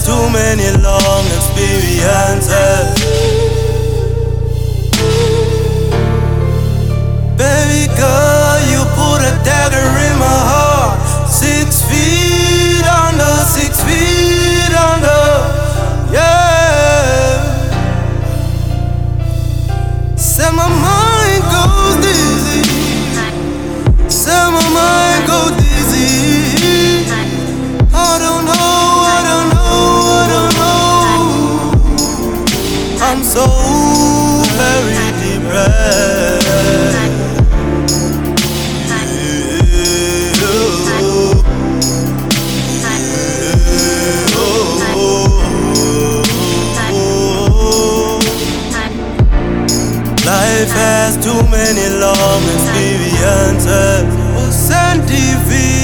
too many long experiences. Baby girl, you put a dagger in my heart. 6 feet under, 6 feet under, yeah. Set my mind goes dizzy. Set my mind goes dizzy. I don't know, I don't know, I don't know. I'm so very depressed. Life has too many long experiences. Oh, Sandy V.